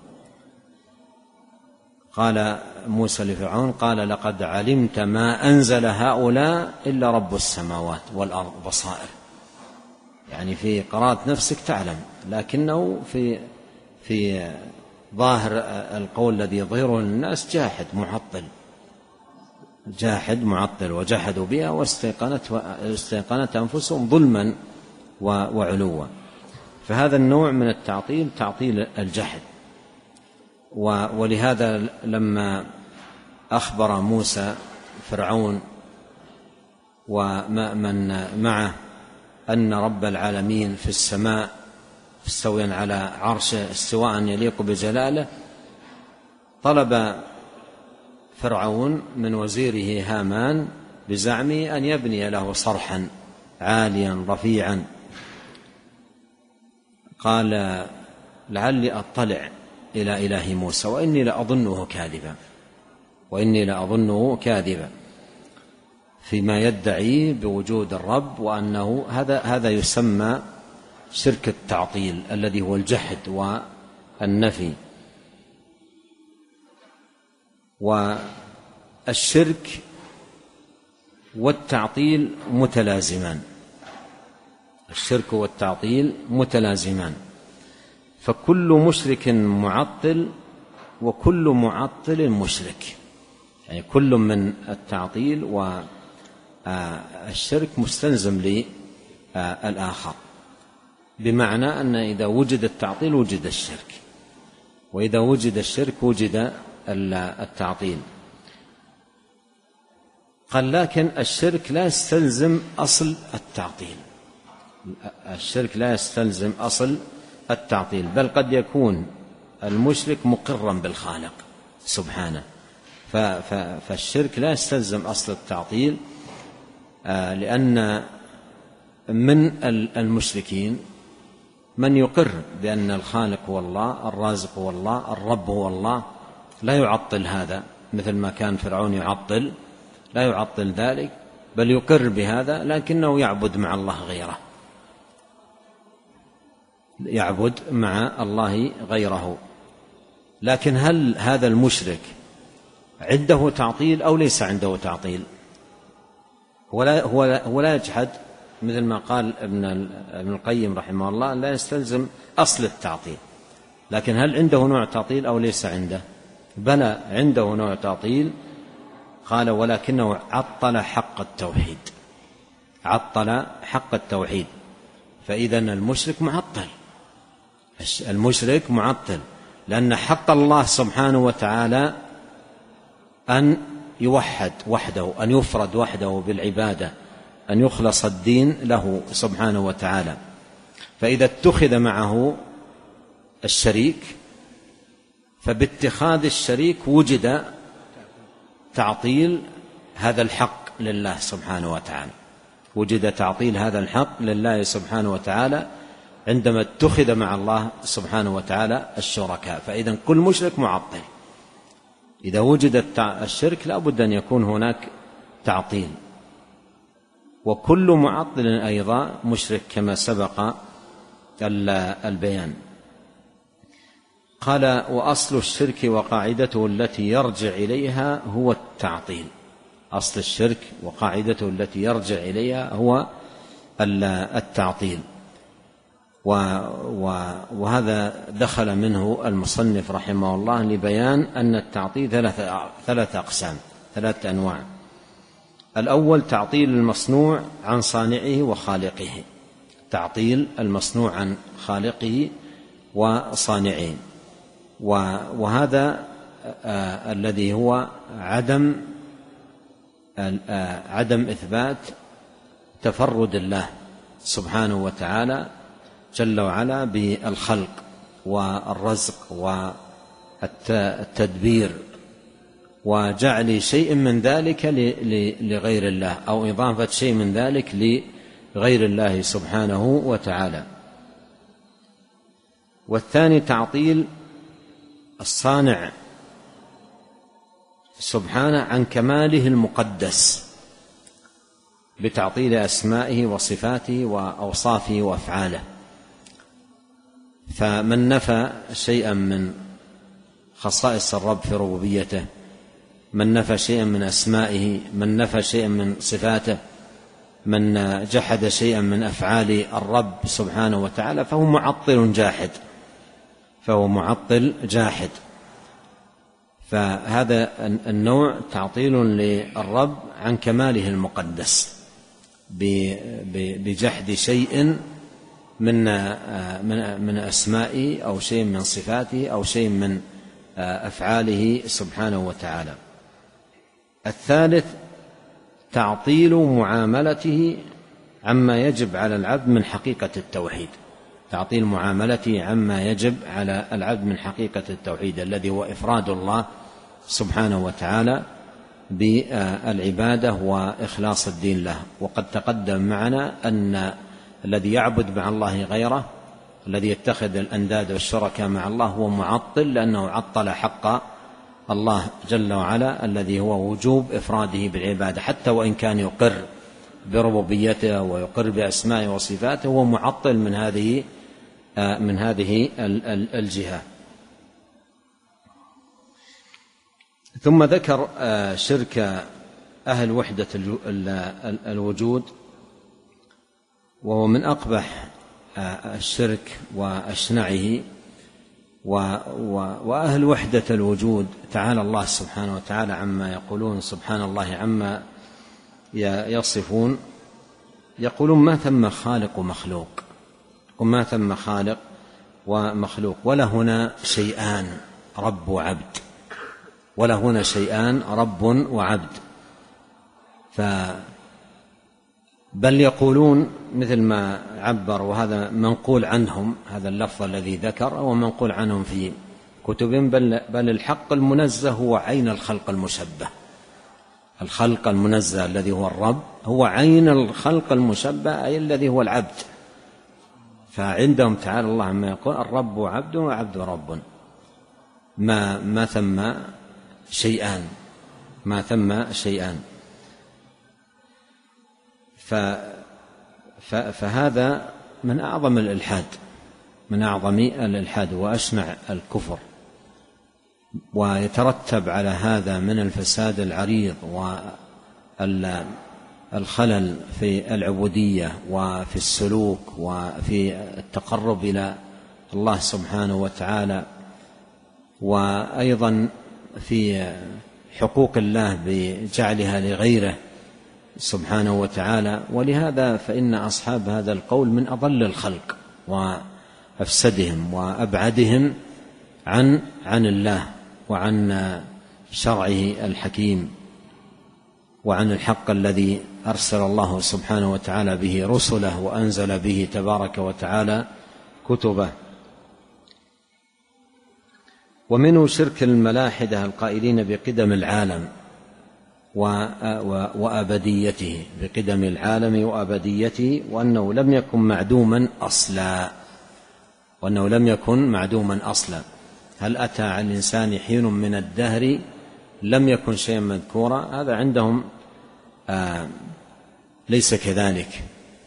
قال موسى لفرعون قال لقد علمت ما أنزل هؤلاء إلا رب السماوات والأرض بصائر، يعني في قراءة نفسك تعلم، لكنه في في ظاهر القول الذي يظهره للناس جاحد معطل، جاحد معطل. وجحدوا بها واستيقنت أنفسهم ظلما وعلوا. فهذا النوع من التعطيل تعطيل الجحد. ولهذا لما أخبر موسى فرعون ومن معه أن رب العالمين في السماء مستويا على عرشه استواء يليق بجلاله، طلب فرعون من وزيره هامان بزعمه أن يبني له صرحا عاليا رفيعا. قال لعلي أطلع إلى إله موسى وإني لأظنه كاذبا، وإني لأظنه كاذبا فيما يدعي بوجود الرب، وأنه هذا هذا يسمى شرك التعطيل الذي هو الجحد والنفي. والشرك والتعطيل متلازمان، الشرك والتعطيل متلازمان، فكل مشرك معطل وكل معطل مشرك، يعني كل من التعطيل الشرك مستلزم للآخر، بمعنى أن إذا وجد التعطيل وجد الشرك، وإذا وجد الشرك وجد التعطيل. قال لكن الشرك لا يستلزم أصل التعطيل، الشرك لا يستلزم أصل التعطيل، بل قد يكون المشرك مقرا بالخالق سبحانه، فالشرك لا يستلزم أصل التعطيل، لأن من المشركين من يقر بأن الخالق هو الله، الرازق هو الله، الرب هو الله، لا يعطل هذا مثل ما كان فرعون يعطل، لا يعطل ذلك، بل يقر بهذا، لكنه يعبد مع الله غيره، يعبد مع الله غيره. لكن هل هذا المشرك عنده تعطيل أو ليس عنده تعطيل؟ هو لا, هو لا يجحد، مثل ما قال ابن ابن القيم رحمه الله لا يستلزم أصل التعطيل، لكن هل عنده نوع تعطيل أو ليس عنده؟ بلى عنده نوع تعطيل. قال ولكنه عطل حق التوحيد، عطل حق التوحيد. فإذا المشرك معطل، المشرك معطل، لأن حق الله سبحانه وتعالى أن يوحد وحده، أن يفرد وحده بالعبادة، أن يخلص الدين له سبحانه وتعالى. فإذا اتخذ معه الشريك فباتخاذ الشريك وجد تعطيل هذا الحق لله سبحانه وتعالى، وجد تعطيل هذا الحق لله سبحانه وتعالى عندما اتخذ مع الله سبحانه وتعالى الشركاء. فإذا كل مشرك معطل، إذا وجد الشرك لا بد أن يكون هناك تعطيل، وكل معطل أيضا مشرك كما سبق البيان. قال وأصل الشرك وقاعدته التي يرجع إليها هو التعطيل، أصل الشرك وقاعدته التي يرجع إليها هو التعطيل. وهذا دخل منه المصنف رحمه الله لبيان أن التعطيل ثلاثة ثلاثة أقسام، ثلاثة أنواع. الأول تعطيل المصنوع عن صانعه وخالقه، تعطيل المصنوع عن خالقه وصانعه، وهذا آه الذي هو عدم آه عدم إثبات تفرد الله سبحانه وتعالى جل وعلا بالخلق والرزق والتدبير، وجعل شيء من ذلك لغير الله، أو إضافة شيء من ذلك لغير الله سبحانه وتعالى. والثاني تعطيل الصانع سبحانه عن كماله المقدس بتعطيل أسمائه وصفاته وأوصافه وأفعاله. فمن نفى شيئا من خصائص الرب في ربوبيته، من نفى شيئا من أسمائه، من نفى شيئا من صفاته، من جحد شيئا من أفعال الرب سبحانه وتعالى فهو معطل جاحد، فهو معطل جاحد. فهذا النوع تعطيل للرب عن كماله المقدس بجحد شيء من من أسمائه أو شيء من صفاته أو شيء من أفعاله سبحانه وتعالى. الثالث تعطيل معاملته عما يجب على العبد من حقيقة التوحيد، تعطيل معاملته عما يجب على العبد من حقيقة التوحيد الذي هو إفراد الله سبحانه وتعالى بالعبادة وإخلاص الدين له. وقد تقدم معنا أن الذي يعبد مع الله غيره، الذي يتخذ الأنداد والشركاء مع الله هو معطل، لأنه عطل حق الله جل وعلا الذي هو وجوب إفراده بالعبادة، حتى وإن كان يقر بربوبيته ويقر بأسمائه وصفاته، هو معطل من هذه من هذه الجهة. ثم ذكر شرك أهل وحدة الوجود، وهو من أقبح الشرك وأشنعه. وأهل وحدة الوجود تعالى الله سبحانه وتعالى عما يقولون، سبحان الله عما يصفون يقولون ما ثم خالق ومخلوق، وما ثم خالق ومخلوق، ولا هنا شيئان رب وعبد، ولا هنا شيئان رب وعبد. ف بل يقولون مثل ما عبر، وهذا منقول عنهم، هذا اللفظ الذي ذكر هو منقول عنهم في كتبهم، بل, بل الحق المنزه هو عين الخلق المشبه. الخلق المنزه الذي هو الرب هو عين الخلق المشبه، أي الذي هو العبد. فعندهم تعالى الله عما يقول الرب عبد وعبد رب، ما ما ثم شيئان، ما ثم شيئان. فهذا من أعظم الإلحاد، من أعظم الإلحاد وأشنع الكفر، ويترتب على هذا من الفساد العريض والخلل في العبودية وفي السلوك وفي التقرب إلى الله سبحانه وتعالى، وأيضا في حقوق الله بجعلها لغيره سبحانه وتعالى. ولهذا فإن أصحاب هذا القول من أضل الخلق وأفسدهم وأبعدهم عن عن الله وعن شرعه الحكيم وعن الحق الذي أرسل الله سبحانه وتعالى به رسله وأنزل به تبارك وتعالى كتبه. ومنه شرك الملاحدة القائلين بقدم العالم وأبديته، بقدم العالم وأبديته، وأنه لم يكن معدوما أصلا، وأنه لم يكن معدوما أصلا. هل أتى على الإنسان حين من الدهر لم يكن شيئا مذكورا؟ هذا عندهم آه ليس كذلك.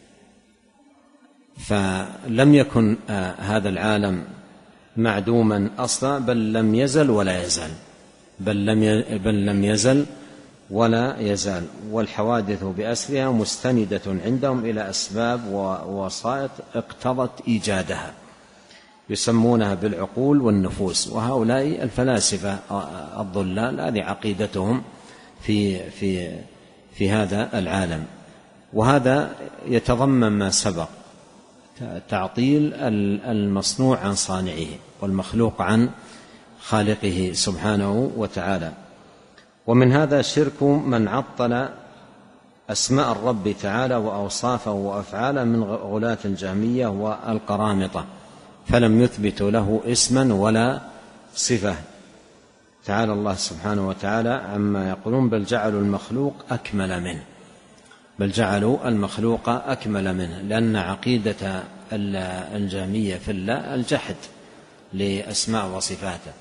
فلم يكن آه هذا العالم معدوما أصلا، بل لم يزل ولا يزال، بل لم بل لم يزل ولا يزال. والحوادث بأسرها مستندة عندهم إلى أسباب ووسائط اقتضت إيجادها، يسمونها بالعقول والنفوس. وهؤلاء الفلاسفة الضلال هذه عقيدتهم في في في هذا العالم. وهذا يتضمن ما سبق، تعطيل المصنوع عن صانعه والمخلوق عن خالقه سبحانه وتعالى. ومن هذا شرك من عطل أسماء الرب تعالى وأوصافه وأفعاله من غلاة الجهمية والقرامطة، فلم يثبتوا له اسما ولا صفة. تعالى الله سبحانه وتعالى عما يقولون بل جعلوا المخلوق أكمل منه، بل جعلوا المخلوق أكمل منه، لأن عقيدة الجهمية في الله الجحد لأسماء وصفاته.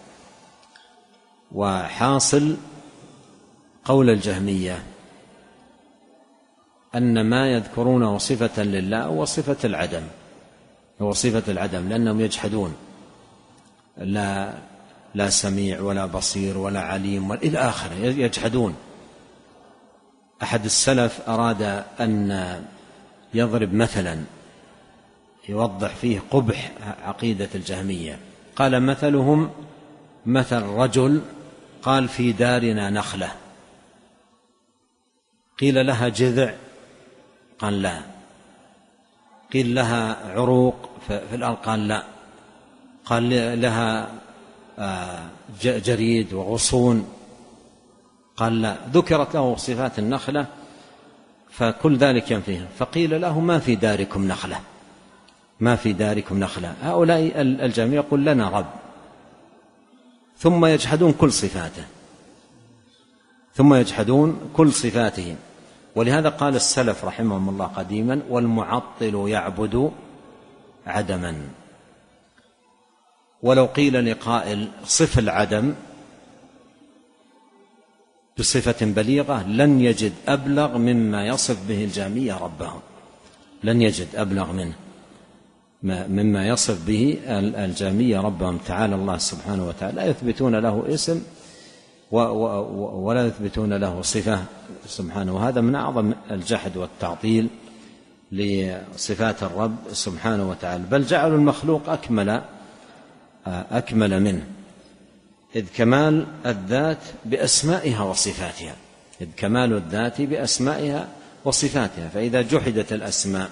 وحاصل قول الجهمية أن ما يذكرونه صفة لله هو صفة العدم، هو صفة العدم، لأنهم يجحدون لا لا سميع ولا بصير ولا عليم إلى آخره، يجحدون. أحد السلف أراد أن يضرب مثلا يوضح فيه قبح عقيدة الجهمية، قال مثلهم مثل رجل قال في دارنا نخلة، قيل لها جذع قال لا، قيل لها عروق في الأرض قال لا، قال لها جريد وغصون قال لا، ذكرت له صفات النخلة فكل ذلك ينفيه، فقيل له ما في داركم نخلة، ما في داركم نخلة. هؤلاء الجميع يقول لنا رب، ثم يجحدون كل صفاته، ثم يجحدون كل صفاته. ولهذا قال السلف رحمهم الله قديما والمعطل يعبد عدما. ولو قيل لقائل صف العدم بصفة بليغة لن يجد أبلغ مما يصف به الجهمية ربهم، لن يجد أبلغ منه مما يصف به الجهمية ربهم. تعالى الله سبحانه وتعالى لا يثبتون له اسم ولا يثبتون له صفة سبحانه، وهذا من أعظم الجحد والتعطيل لصفات الرب سبحانه وتعالى. بل جعلوا المخلوق أكمل أكمل منه، إذ كمال الذات بأسمائها وصفاتها، إذ كمال الذات بأسمائها وصفاتها، فإذا جحدت الأسماء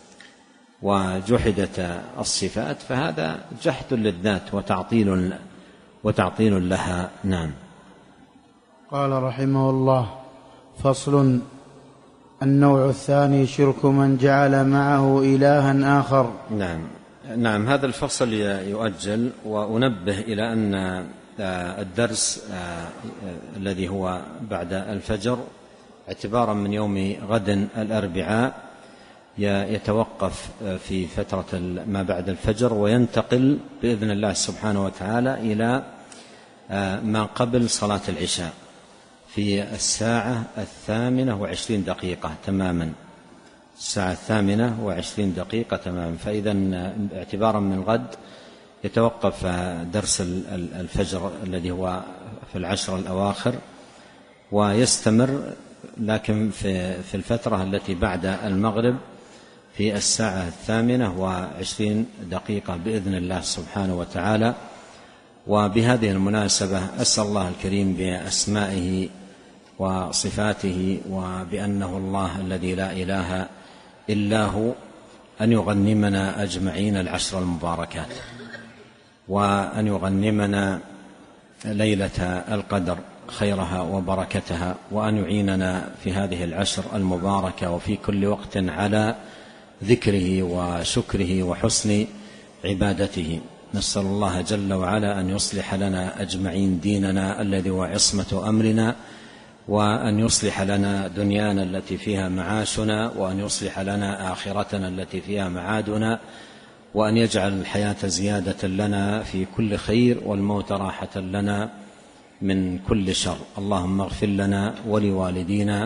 وجحدت الصفات فهذا جحد للذات وتعطيل وتعطيل لها. نعم. قال رحمه الله: فصل. النوع الثاني شرك من جعل معه إلها آخر. نعم نعم هذا الفصل يؤجل، وأنبه إلى أن الدرس الذي هو بعد الفجر اعتبارا من يوم غد الأربعاء يتوقف في فترة ما بعد الفجر، وينتقل بإذن الله سبحانه وتعالى إلى ما قبل صلاة العشاء في الساعة الثامنة وعشرين دقيقة تماما، الساعة الثامنة وعشرين دقيقة تماما. فإذا اعتبارا من غد يتوقف درس الفجر الذي هو في العشر الأواخر، ويستمر لكن في الفترة التي بعد المغرب في الساعة الثامنة وعشرين دقيقة بإذن الله سبحانه وتعالى. وبهذه المناسبة أسأل الله الكريم بأسمائه وصفاته وبأنه الله الذي لا إله إلا هو أن يغنمنا أجمعين العشر المباركات، وأن يغنمنا ليلة القدر خيرها وبركتها، وأن يعيننا في هذه العشر المباركة وفي كل وقت على ذكره وشكره وحسن عبادته. نسأل الله جل وعلا أن يصلح لنا أجمعين ديننا الذي هو عصمة أمرنا، وأن يصلح لنا دنيانا التي فيها معاشنا، وأن يصلح لنا آخرتنا التي فيها معادنا، وأن يجعل الحياة زيادة لنا في كل خير والموت راحة لنا من كل شر. اللهم اغفر لنا ولوالدينا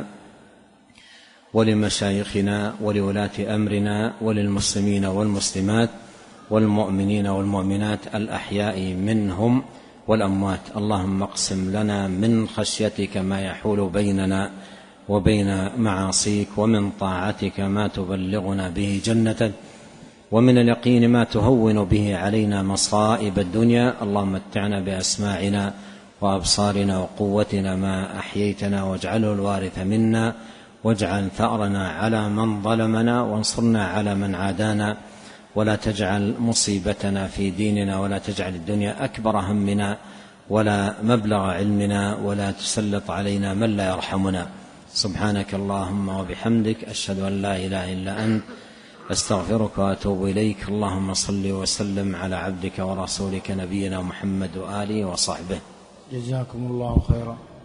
ولمشايخنا ولولاة أمرنا وللمسلمين والمسلمات والمؤمنين والمؤمنات الأحياء منهم والأموات. اللهم اقسم لنا من خشيتك ما يحول بيننا وبين معاصيك، ومن طاعتك ما تبلغنا به جنتك، ومن اليقين ما تهون به علينا مصائب الدنيا. اللهم متعنا بأسماعنا وأبصارنا وقوتنا ما أحييتنا، واجعله الوارث منا، واجعل ثأرنا على من ظلمنا، وانصرنا على من عادانا، ولا تجعل مصيبتنا في ديننا، ولا تجعل الدنيا أكبر همنا ولا مبلغ علمنا، ولا تسلط علينا من لا يرحمنا. سبحانك اللهم وبحمدك، أشهد أن لا إله إلا أنت، أستغفرك وأتوب إليك. اللهم صل وسلم على عبدك ورسولك نبينا محمد وآله وصحبه. جزاكم الله خيرا.